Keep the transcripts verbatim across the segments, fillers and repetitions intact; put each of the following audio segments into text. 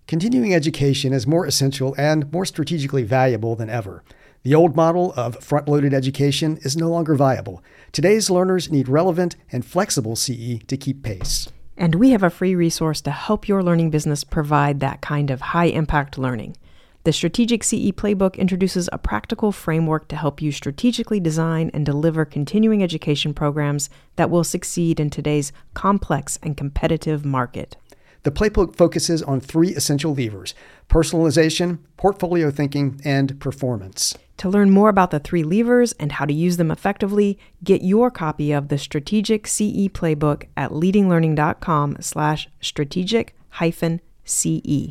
Continuing education is more essential and more strategically valuable than ever. The old model of front-loaded education is no longer viable. Today's learners need relevant and flexible C E to keep pace. And we have a free resource to help your learning business provide that kind of high-impact learning. The Strategic C E Playbook introduces a practical framework to help you strategically design and deliver continuing education programs that will succeed in today's complex and competitive market. The playbook focuses on three essential levers: personalization, portfolio thinking, and performance. To learn more about the three levers and how to use them effectively, get your copy of the Strategic C E Playbook at leadinglearning.com slash strategic hyphen CE.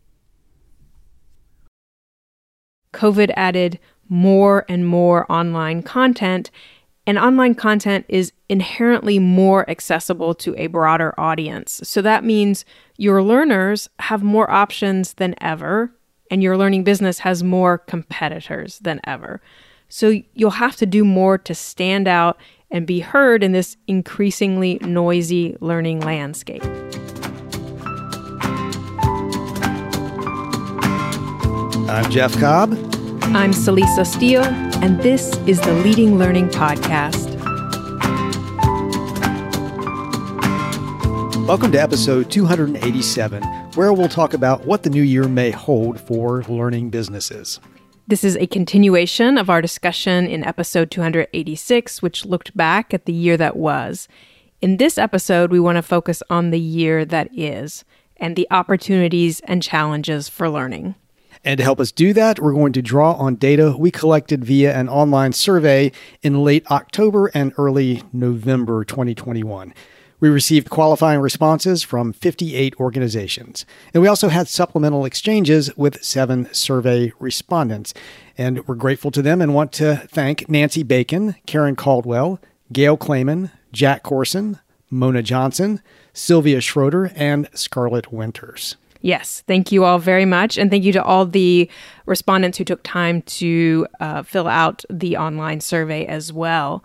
COVID added more and more online content, and online content is inherently more accessible to a broader audience. So that means your learners have more options than ever, and your learning business has more competitors than ever. So you'll have to do more to stand out and be heard in this increasingly noisy learning landscape. I'm Jeff Cobb. I'm Celisa Steele, and this is the Leading Learning Podcast. Welcome to episode two hundred eighty-seven, where we'll talk about what the new year may hold for learning businesses. This is a continuation of our discussion in episode two hundred eighty-six, which looked back at the year that was. In this episode, we want to focus on the year that is and the opportunities and challenges for learning. And to help us do that, we're going to draw on data we collected via an online survey in late October and early November twenty twenty-one. We received qualifying responses from fifty-eight organizations. And we also had supplemental exchanges with seven survey respondents. And we're grateful to them and want to thank Nancy Bacon, Karen Caldwell, Gail Clayman, Jack Corson, Mona Johnson, Sylvia Schroeder, and Scarlett Winters. Yes, thank you all very much. And thank you to all the respondents who took time to uh, fill out the online survey as well.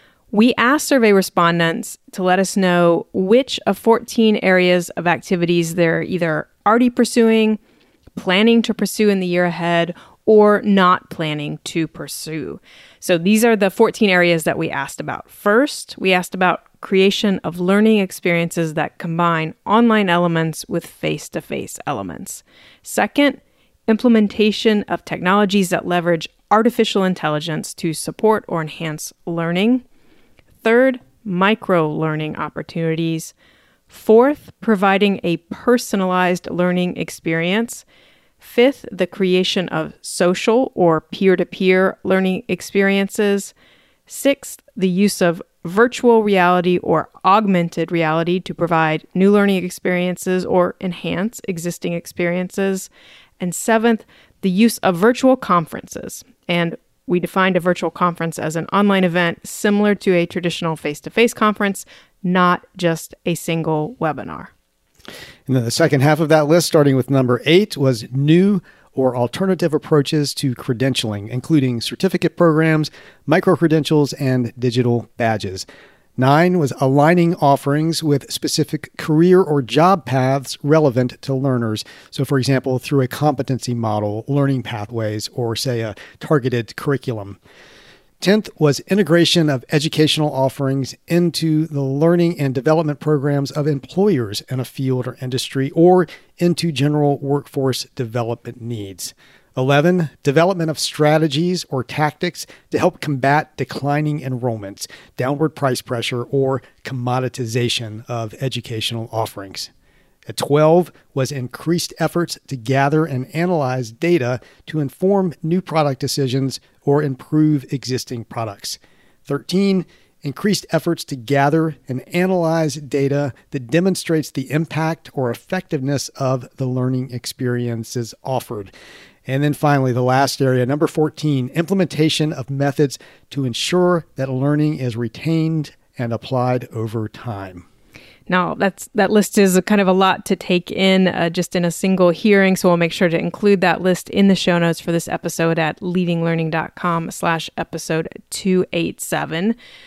We asked survey respondents to let us know which of fourteen areas of activities they're either already pursuing, planning to pursue in the year ahead, or not planning to pursue. So these are the fourteen areas that we asked about. First, we asked about creation of learning experiences that combine online elements with face-to-face elements. Second, implementation of technologies that leverage artificial intelligence to support or enhance learning. Third, micro-learning opportunities. Fourth, providing a personalized learning experience. Fifth, the creation of social or peer-to-peer learning experiences. Sixth, the use of virtual reality or augmented reality to provide new learning experiences or enhance existing experiences. And seventh, the use of virtual conferences. And we defined a virtual conference as an online event similar to a traditional face-to-face conference, not just a single webinar. And then the second half of that list, starting with number eight, was new or alternative approaches to credentialing, including certificate programs, micro-credentials, and digital badges. Nine was aligning offerings with specific career or job paths relevant to learners. So, for example, through a competency model, learning pathways, or say a targeted curriculum. Tenth was integration of educational offerings into the learning and development programs of employers in a field or industry or into general workforce development needs. eleven, development of strategies or tactics to help combat declining enrollments, downward price pressure, or commoditization of educational offerings. At twelve was increased efforts to gather and analyze data to inform new product decisions or improve existing products. thirteen, increased efforts to gather and analyze data that demonstrates the impact or effectiveness of the learning experiences offered. And then finally, the last area, number fourteen, implementation of methods to ensure that learning is retained and applied over time. Now, that's that list is a kind of a lot to take in uh, just in a single hearing, so we'll make sure to include that list in the show notes for this episode at leadinglearning.com slash episode 287.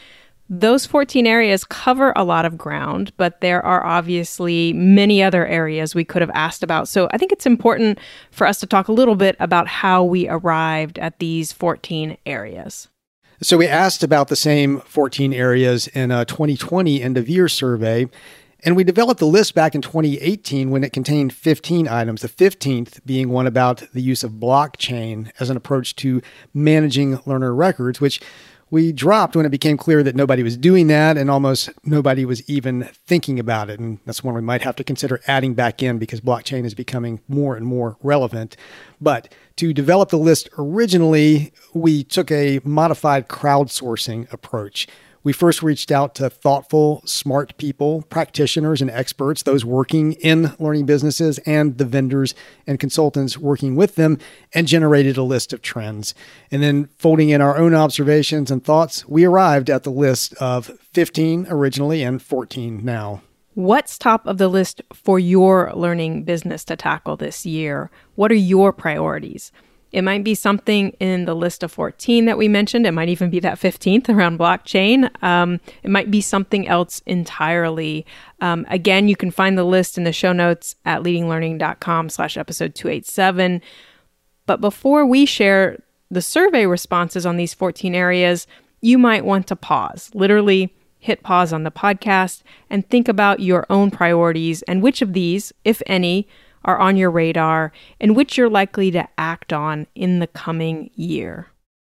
Those fourteen areas cover a lot of ground, but there are obviously many other areas we could have asked about. So I think it's important for us to talk a little bit about how we arrived at these fourteen areas. So we asked about the same fourteen areas in a twenty twenty end-of-year survey, and we developed the list back in twenty eighteen when it contained fifteen items, the fifteenth being one about the use of blockchain as an approach to managing learner records, which we dropped when it became clear that nobody was doing that and almost nobody was even thinking about it. And that's one we might have to consider adding back in because blockchain is becoming more and more relevant. But to develop the list originally, we took a modified crowdsourcing approach. We first reached out to thoughtful, smart people, practitioners and experts, those working in learning businesses and the vendors and consultants working with them, and generated a list of trends. And then folding in our own observations and thoughts, we arrived at the list of fifteen originally and fourteen now. What's top of the list for your learning business to tackle this year? What are your priorities? It might be something in the list of fourteen that we mentioned. It might even be that fifteenth around blockchain. Um, it might be something else entirely. Um, again, you can find the list in the show notes at leadinglearning.com slash episode 287. But before we share the survey responses on these fourteen areas, you might want to pause, literally hit pause on the podcast and think about your own priorities and which of these, if any, are on your radar and which you're likely to act on in the coming year.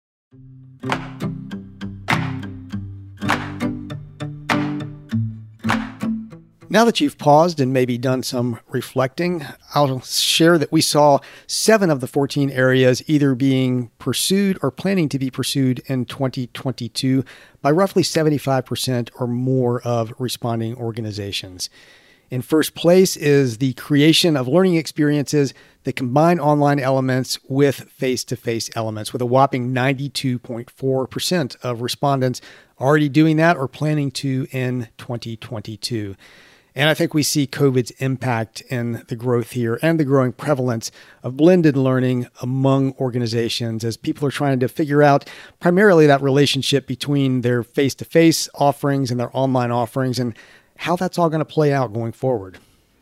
Now that you've paused and maybe done some reflecting, I'll share that we saw seven of the fourteen areas either being pursued or planning to be pursued in twenty twenty-two by roughly seventy-five percent or more of responding organizations. In first place is the creation of learning experiences that combine online elements with face-to-face elements, with a whopping ninety-two point four percent of respondents already doing that or planning to in twenty twenty-two. And I think we see COVID's impact in the growth here and the growing prevalence of blended learning among organizations as people are trying to figure out primarily that relationship between their face-to-face offerings and their online offerings and how that's all going to play out going forward.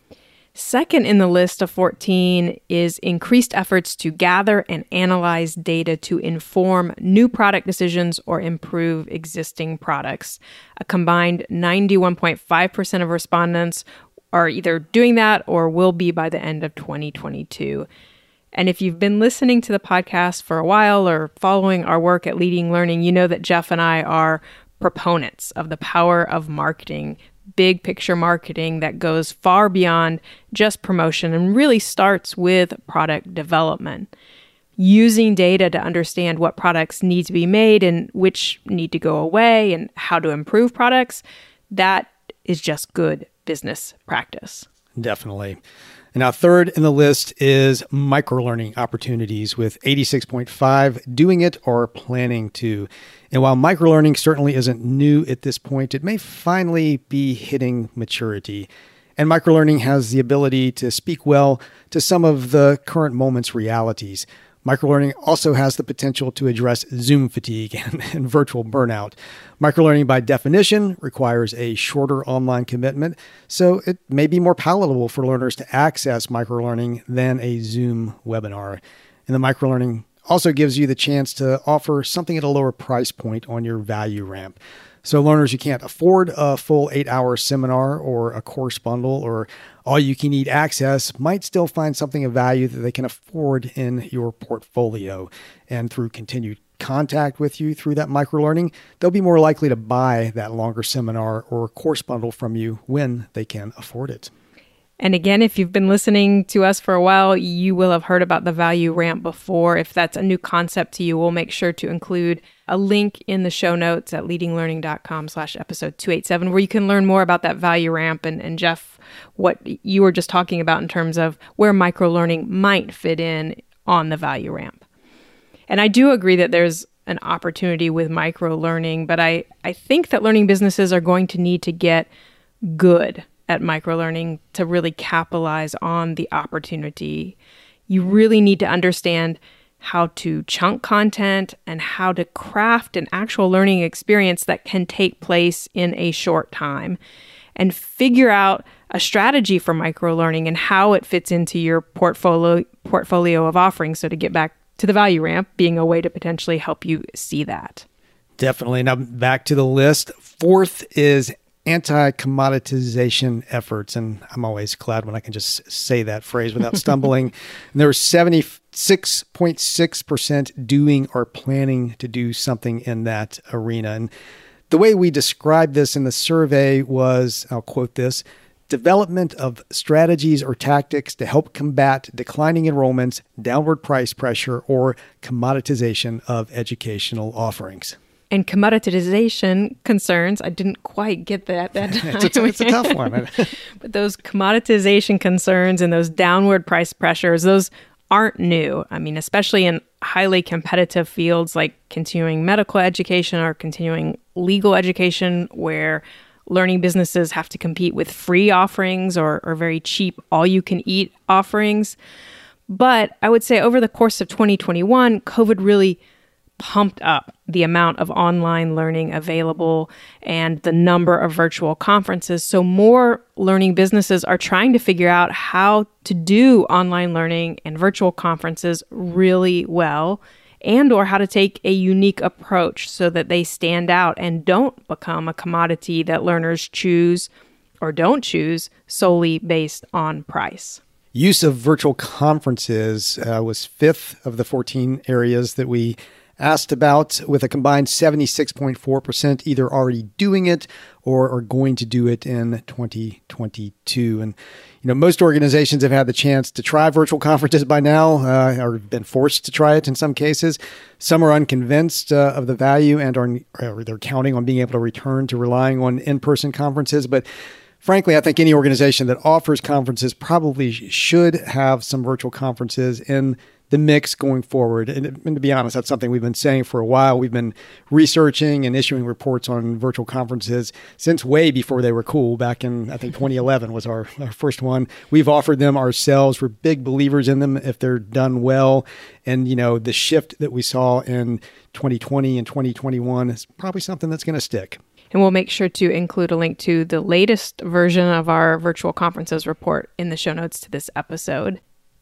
Second in the list of fourteen is increased efforts to gather and analyze data to inform new product decisions or improve existing products. A combined ninety-one point five percent of respondents are either doing that or will be by the end of twenty twenty-two. And if you've been listening to the podcast for a while or following our work at Leading Learning, you know that Jeff and I are proponents of the power of marketing, big picture marketing that goes far beyond just promotion and really starts with product development. Using data to understand what products need to be made and which need to go away and how to improve products, that is just good business practice. Definitely. And now third in the list is microlearning opportunities with eighty-six point five doing it or planning to. And while microlearning certainly isn't new at this point, it may finally be hitting maturity. And microlearning has the ability to speak well to some of the current moment's realities. Microlearning also has the potential to address Zoom fatigue and, and virtual burnout. Microlearning, by definition, requires a shorter online commitment, so it may be more palatable for learners to access microlearning than a Zoom webinar. And the microlearning also gives you the chance to offer something at a lower price point on your value ramp. So learners who can't afford a full eight-hour seminar or a course bundle or all-you-can-eat access might still find something of value that they can afford in your portfolio. And through continued contact with you through that microlearning, they'll be more likely to buy that longer seminar or course bundle from you when they can afford it. And again, if you've been listening to us for a while, you will have heard about the value ramp before. If that's a new concept to you, we'll make sure to include a link in the show notes at leadinglearning.com slash episode 287, where you can learn more about that value ramp and, and Jeff, what you were just talking about in terms of where microlearning might fit in on the value ramp. And I do agree that there's an opportunity with microlearning, but I, I think that learning businesses are going to need to get good at microlearning to really capitalize on the opportunity. You really need to understand how to chunk content, and how to craft an actual learning experience that can take place in a short time, and figure out a strategy for microlearning and how it fits into your portfolio portfolio of offerings. So to get back to the value ramp being a way to potentially help you see that. Definitely. Now back to the list. Fourth is anti-commoditization efforts. And I'm always glad when I can just say that phrase without stumbling. And there was seventy-six point six percent doing or planning to do something in that arena. And the way we described this in the survey was, I'll quote this, development of strategies or tactics to help combat declining enrollments, downward price pressure, or commoditization of educational offerings. And commoditization concerns, I didn't quite get that that time. it's, a, it's a tough one. But those commoditization concerns and those downward price pressures, those aren't new. I mean, especially in highly competitive fields like continuing medical education or continuing legal education, where learning businesses have to compete with free offerings or, or very cheap all-you-can-eat offerings. But I would say over the course of twenty twenty-one, COVID really pumped up the amount of online learning available and the number of virtual conferences. So more learning businesses are trying to figure out how to do online learning and virtual conferences really well, and or how to take a unique approach so that they stand out and don't become a commodity that learners choose or don't choose solely based on price. Use of virtual conferences uh, was fifth of the fourteen areas that we asked about, with a combined seventy-six point four percent either already doing it or are going to do it in twenty twenty-two. And, you know, most organizations have had the chance to try virtual conferences by now, uh, or been forced to try it in some cases. Some are unconvinced uh, of the value and are or they're counting on being able to return to relying on in-person conferences. But frankly, I think any organization that offers conferences probably should have some virtual conferences in the mix going forward. And, and to be honest, that's something we've been saying for a while. We've been researching and issuing reports on virtual conferences since way before they were cool. Back in, I think, twenty eleven was our, our first one. We've offered them ourselves. We're big believers in them if they're done well. And, you know, the shift that we saw in twenty twenty and twenty twenty-one is probably something that's going to stick. And we'll make sure to include a link to the latest version of our virtual conferences report in the show notes to this episode.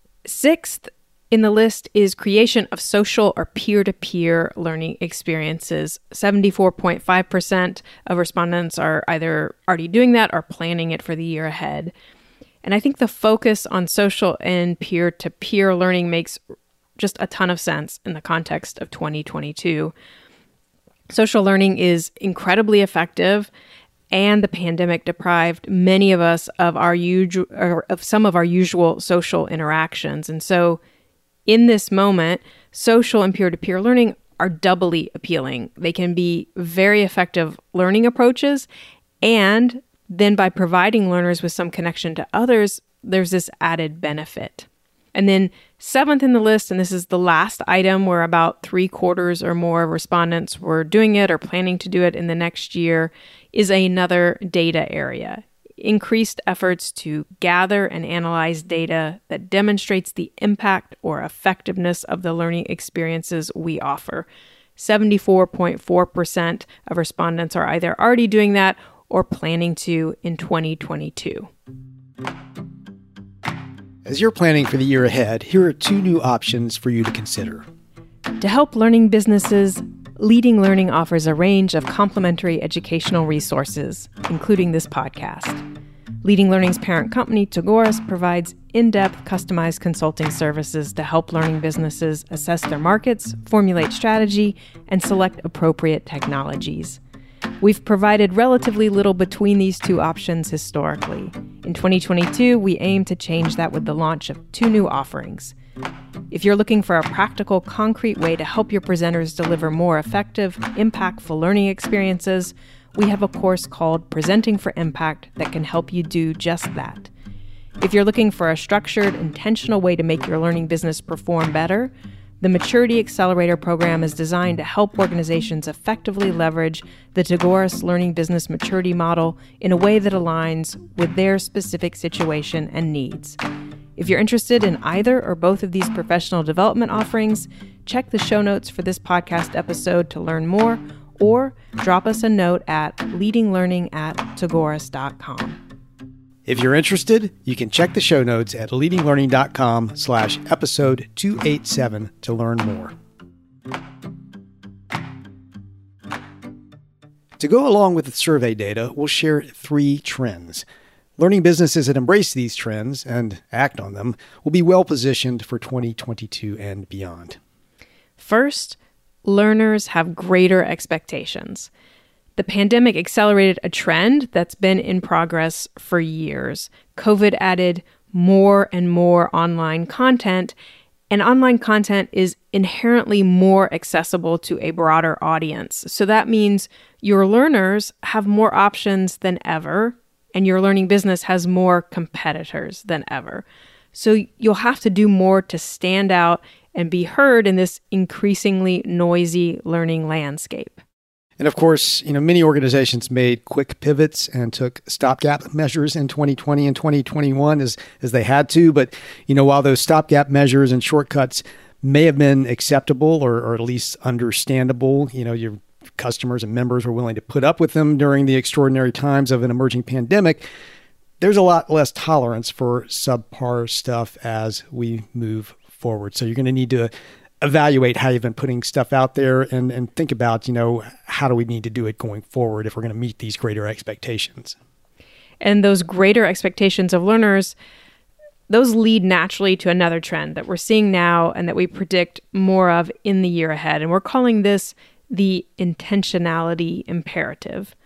Sixth in the list is creation of social or peer-to-peer learning experiences. seventy-four point five percent of respondents are either already doing that or planning it for the year ahead. And I think the focus on social and peer-to-peer learning makes just a ton of sense in the context of twenty twenty-two. Social learning is incredibly effective, and the pandemic deprived many of us of our usual, or of some of our usual social interactions. And so in this moment, social and peer-to-peer learning are doubly appealing. They can be very effective learning approaches, and then by providing learners with some connection to others, there's this added benefit. And then seventh in the list, and this is the last item where about three quarters or more of respondents were doing it or planning to do it in the next year, is another data area. Increased efforts to gather and analyze data that demonstrates the impact or effectiveness of the learning experiences we offer. seventy-four point four percent of respondents are either already doing that or planning to in twenty twenty-two. As you're planning for the year ahead, here are two new options for you to consider. To help learning businesses, Leading Learning offers a range of complementary educational resources, including this podcast. Leading Learning's parent company, Tagoras, provides in-depth, customized consulting services to help learning businesses assess their markets, formulate strategy, and select appropriate technologies. We've provided relatively little between these two options historically. In twenty twenty-two, we aim to change that with the launch of two new offerings. If you're looking for a practical, concrete way to help your presenters deliver more effective, impactful learning experiences, we have a course called Presenting for Impact that can help you do just that. If you're looking for a structured, intentional way to make your learning business perform better, the Maturity Accelerator program is designed to help organizations effectively leverage the Tagoras Learning Business Maturity Model in a way that aligns with their specific situation and needs. If you're interested in either or both of these professional development offerings, check the show notes for this podcast episode to learn more, or drop us a note at leadinglearning at tagoras dot com. If you're interested, you can check the show notes at leadinglearning.com slash episode 287 to learn more. To go along with the survey data, we'll share three trends. Learning businesses that embrace these trends and act on them will be well positioned for twenty twenty-two and beyond. First, learners have greater expectations. The pandemic accelerated a trend that's been in progress for years. COVID added more and more online content, and online content is inherently more accessible to a broader audience. So that means your learners have more options than ever, and your learning business has more competitors than ever. So you'll have to do more to stand out and be heard in this increasingly noisy learning landscape. And of course, you know, many organizations made quick pivots and took stopgap measures in twenty twenty and twenty twenty-one as, as they had to. But, you know, while those stopgap measures and shortcuts may have been acceptable or, or at least understandable, you know, your customers and members were willing to put up with them during the extraordinary times of an emerging pandemic, there's a lot less tolerance for subpar stuff as we move forward. So you're going to need to evaluate how you've been putting stuff out there and, and think about, you know, how do we need to do it going forward if we're going to meet these greater expectations. And those greater expectations of learners, those lead naturally to another trend that we're seeing now and that we predict more of in the year ahead. And we're calling this the intentionality imperative.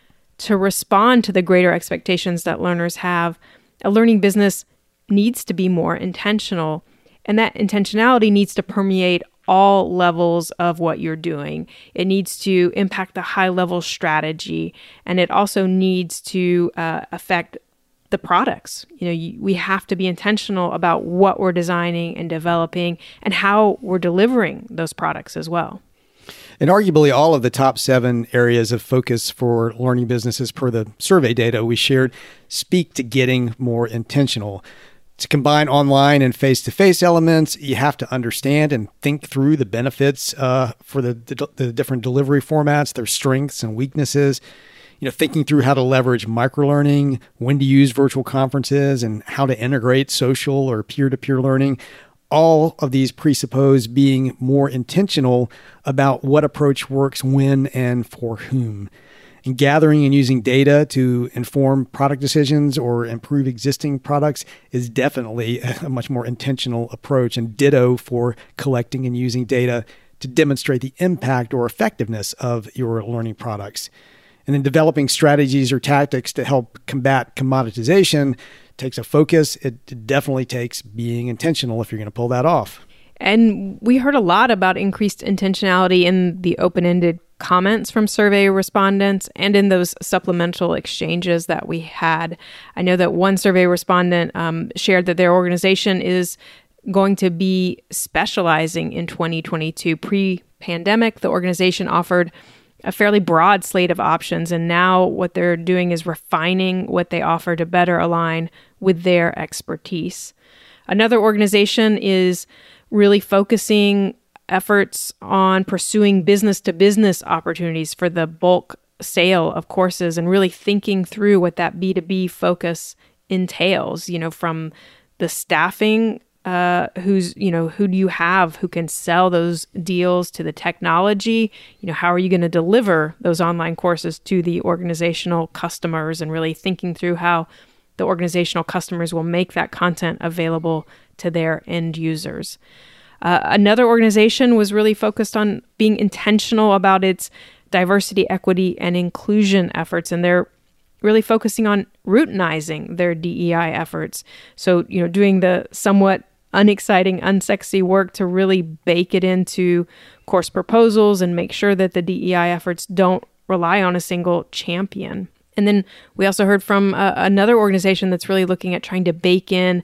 To respond to the greater expectations that learners have, a learning business needs to be more intentional. And that intentionality needs to permeate all levels of what you're doing. It needs to impact the high-level strategy, and it also needs to uh, affect the products. You know, you, we have to be intentional about what we're designing and developing and how we're delivering those products as well. And arguably all of the top seven areas of focus for learning businesses per the survey data we shared speak to getting more intentional. To combine online and face-to-face elements, you have to understand and think through the benefits uh, for the, the, the different delivery formats, their strengths and weaknesses. You know, thinking through how to leverage microlearning, when to use virtual conferences, and how to integrate social or peer-to-peer learning. All of these presuppose being more intentional about what approach works when and for whom. And gathering and using data to inform product decisions or improve existing products is definitely a much more intentional approach, and ditto for collecting and using data to demonstrate the impact or effectiveness of your learning products. And then developing strategies or tactics to help combat commoditization takes a focus. It definitely takes being intentional if you're going to pull that off. And we heard a lot about increased intentionality in the open-ended comments from survey respondents and in those supplemental exchanges that we had. I know that one survey respondent um, shared that their organization is going to be specializing in twenty twenty-two. Pre-pandemic, the organization offered a fairly broad slate of options, and now what they're doing is refining what they offer to better align with their expertise. Another organization is really focusing efforts on pursuing business-to-business opportunities for the bulk sale of courses and really thinking through what that B two B focus entails, you know, from the staffing, uh, who's, you know, who do you have who can sell those deals, to the technology, you know, how are you going to deliver those online courses to the organizational customers, and really thinking through how the organizational customers will make that content available to their end users. Uh, another organization was really focused on being intentional about its diversity, equity, and inclusion efforts, and they're really focusing on routinizing their D E I efforts. So, you know, doing the somewhat unexciting, unsexy work to really bake it into course proposals and make sure that the D E I efforts don't rely on a single champion. And then we also heard from uh, another organization that's really looking at trying to bake in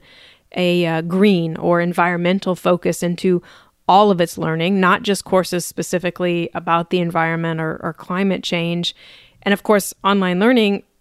a uh, green or environmental focus into all of its learning, not just courses specifically about the environment or, or climate change. And of course, online learning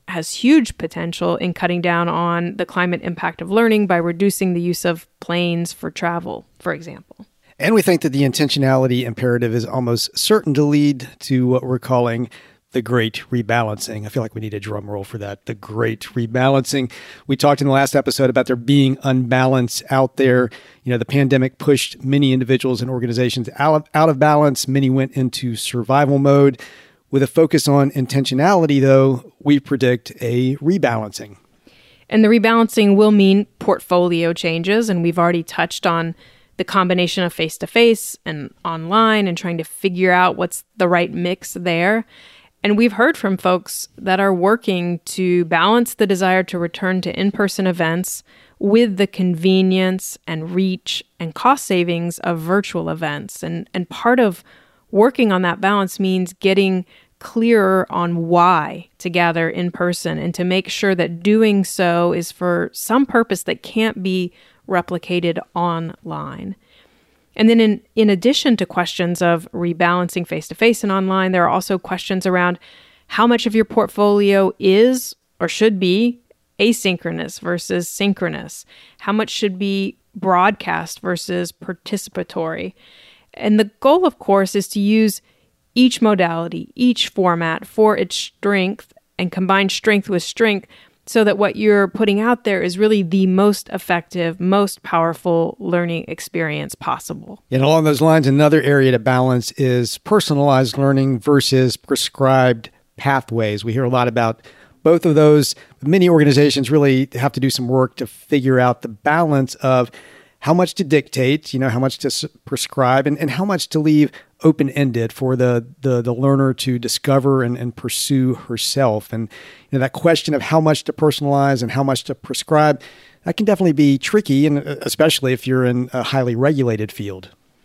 has huge potential in cutting down on the climate impact of learning by reducing the use of planes for travel, for example. And we think that the intentionality imperative is almost certain to lead to what we're calling the great rebalancing. I feel like we need a drum roll for that. The great rebalancing. We talked in the last episode about there being unbalance out there. You know, the pandemic pushed many individuals and organizations out of, out of balance. Many went into survival mode. With a focus on intentionality, though, we predict a rebalancing. And the rebalancing will mean portfolio changes. And we've already touched on the combination of face-to-face and online and trying to figure out what's the right mix there. And we've heard from folks that are working to balance the desire to return to in-person events with the convenience and reach and cost savings of virtual events. And, and part of working on that balance means getting clearer on why to gather in person and to make sure that doing so is for some purpose that can't be replicated online. And then in, in addition to questions of rebalancing face-to-face and online, there are also questions around how much of your portfolio is or should be asynchronous versus synchronous. How much should be broadcast versus participatory. And the goal, of course, is to use each modality, each format for its strength and combine strength with strength so that what you're putting out there is really the most effective, most powerful learning experience possible. And along those lines, another area to balance is personalized learning versus prescribed pathways. We hear a lot about both of those. Many organizations really have to do some work to figure out the balance of how much to dictate, you know, how much to s- prescribe, and, and how much to leave open-ended for the the, the learner to discover and, and pursue herself. And you know, that question of how much to personalize and how much to prescribe, that can definitely be tricky, and especially if you're in a highly regulated field.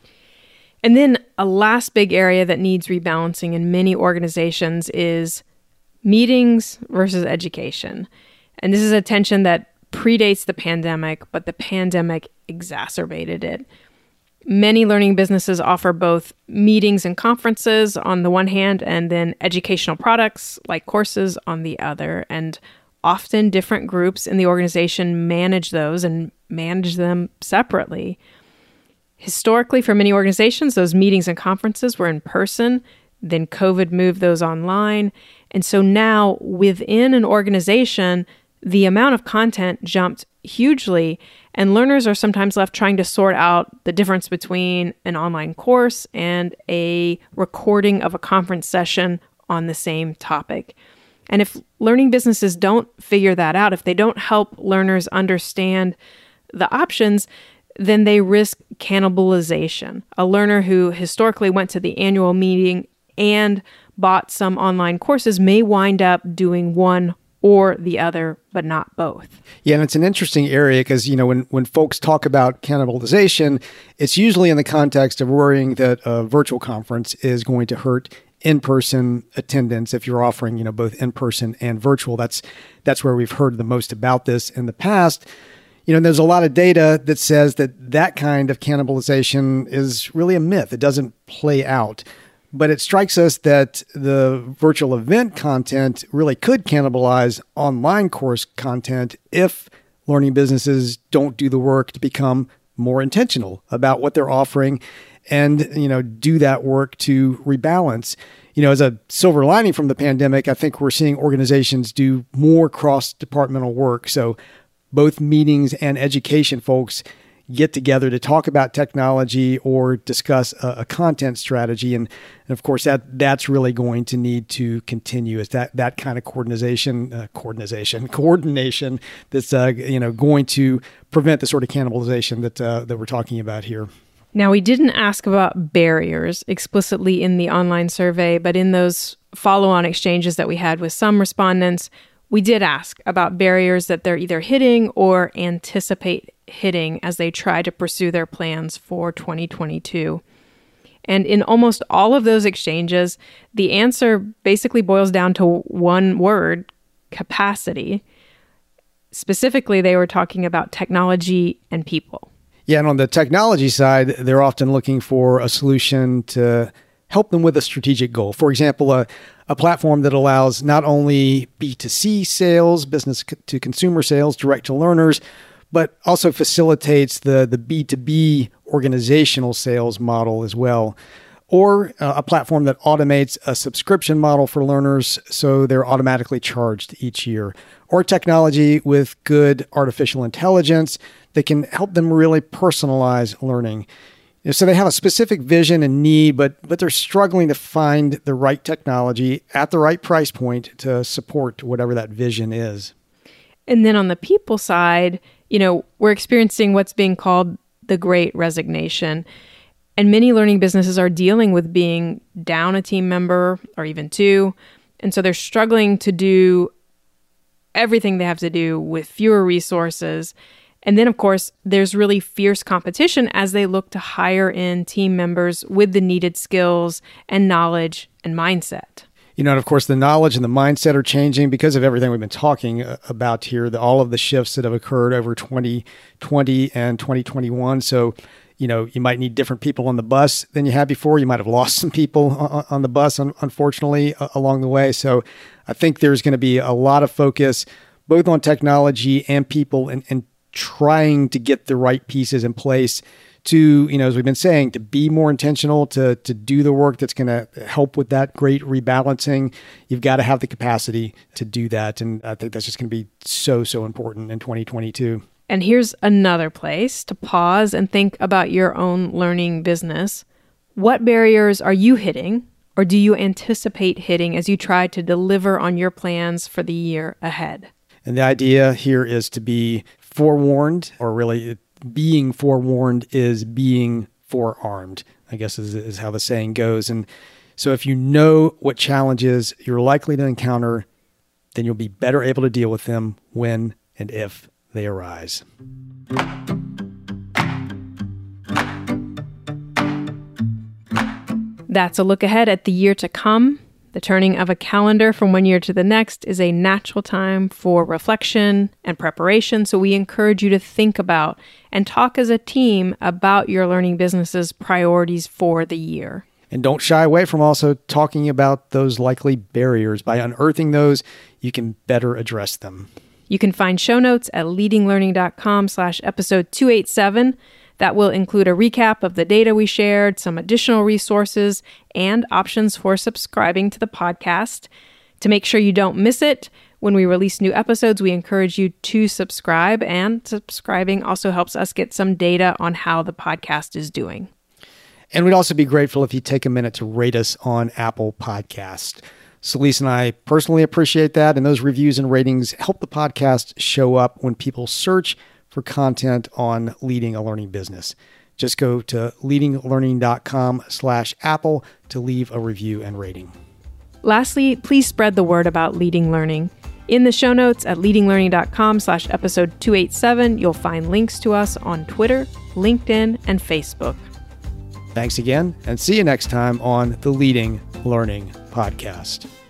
And then a last big area that needs rebalancing in many organizations is meetings versus education. And this is a tension that predates the pandemic, but the pandemic exacerbated it. Many learning businesses offer both meetings and conferences on the one hand, and then educational products like courses on the other. And often different groups in the organization manage those and manage them separately. Historically, for many organizations, those meetings and conferences were in person. Then COVID moved those online. And so now within an organization, the amount of content jumped hugely, and learners are sometimes left trying to sort out the difference between an online course and a recording of a conference session on the same topic. And if learning businesses don't figure that out, if they don't help learners understand the options, then they risk cannibalization. A learner who historically went to the annual meeting and bought some online courses may wind up doing one or the other, but not both. Yeah, and it's an interesting area because, you know, when, when folks talk about cannibalization, it's usually in the context of worrying that a virtual conference is going to hurt in-person attendance if you're offering, you know, both in-person and virtual. That's that's where we've heard the most about this in the past. You know, there's a lot of data that says that that kind of cannibalization is really a myth. It doesn't play out. But it strikes us that the virtual event content really could cannibalize online course content if learning businesses don't do the work to become more intentional about what they're offering and, you know, do that work to rebalance. You know, as a silver lining from the pandemic, I think we're seeing organizations do more cross-departmental work. So both meetings and education folks get together to talk about technology or discuss a, a content strategy. And, and of course, that that's really going to need to continue is that that kind of coordination, uh, coordination, coordination that's, uh, you know, going to prevent the sort of cannibalization that, uh, that we're talking about here. Now, we didn't ask about barriers explicitly in the online survey, but in those follow-on exchanges that we had with some respondents, we did ask about barriers that they're either hitting or anticipate hitting as they try to pursue their plans for twenty twenty-two. And in almost all of those exchanges, the answer basically boils down to one word: capacity. Specifically, they were talking about technology and people. Yeah, and on the technology side, they're often looking for a solution to help them with a strategic goal. For example, a, a platform that allows not only B two C sales, business to consumer sales, direct to learners, but also facilitates the, the B two B organizational sales model as well. Or uh, a platform that automates a subscription model for learners so they're automatically charged each year. Or technology with good artificial intelligence that can help them really personalize learning. So they have a specific vision and need, but but they're struggling to find the right technology at the right price point to support whatever that vision is. And then on the people side, you know, we're experiencing what's being called the Great Resignation. And many learning businesses are dealing with being down a team member or even two. And so they're struggling to do everything they have to do with fewer resources. And then, of course, there's really fierce competition as they look to hire in team members with the needed skills and knowledge and mindset. You know, and of course, the knowledge and the mindset are changing because of everything we've been talking about here, the, all of the shifts that have occurred over twenty twenty and twenty twenty-one. So, you know, you might need different people on the bus than you had before. You might have lost some people on, on the bus, un- unfortunately, uh, along the way. So I think there's going to be a lot of focus both on technology and people and, and trying to get the right pieces in place to, you know, as we've been saying, to be more intentional, to to do the work that's going to help with that great rebalancing. You've got to have the capacity to do that. And I think that's just going to be so, so important in twenty twenty-two. And here's another place to pause and think about your own learning business. What barriers are you hitting, or do you anticipate hitting as you try to deliver on your plans for the year ahead? And the idea here is to be forewarned, or really being forewarned is being forearmed, I guess is, is how the saying goes. And so if you know what challenges you're likely to encounter, then you'll be better able to deal with them when and if they arise. That's a look ahead at the year to come. The turning of a calendar from one year to the next is a natural time for reflection and preparation, so we encourage you to think about and talk as a team about your learning business's priorities for the year. And don't shy away from also talking about those likely barriers. By unearthing those, you can better address them. You can find show notes at leadinglearning.com slash episode 287. That will include a recap of the data we shared, some additional resources, and options for subscribing to the podcast. To make sure you don't miss it, when we release new episodes, we encourage you to subscribe, and subscribing also helps us get some data on how the podcast is doing. And we'd also be grateful if you take a minute to rate us on Apple Podcasts. Celeste and I personally appreciate that, and those reviews and ratings help the podcast show up when people search for content on leading a learning business. Just go to leadinglearning.com slash Apple to leave a review and rating. Lastly, please spread the word about Leading Learning. In the show notes at leadinglearning.com slash episode 287, you'll find links to us on Twitter, LinkedIn, and Facebook. Thanks again, and see you next time on the Leading Learning Podcast.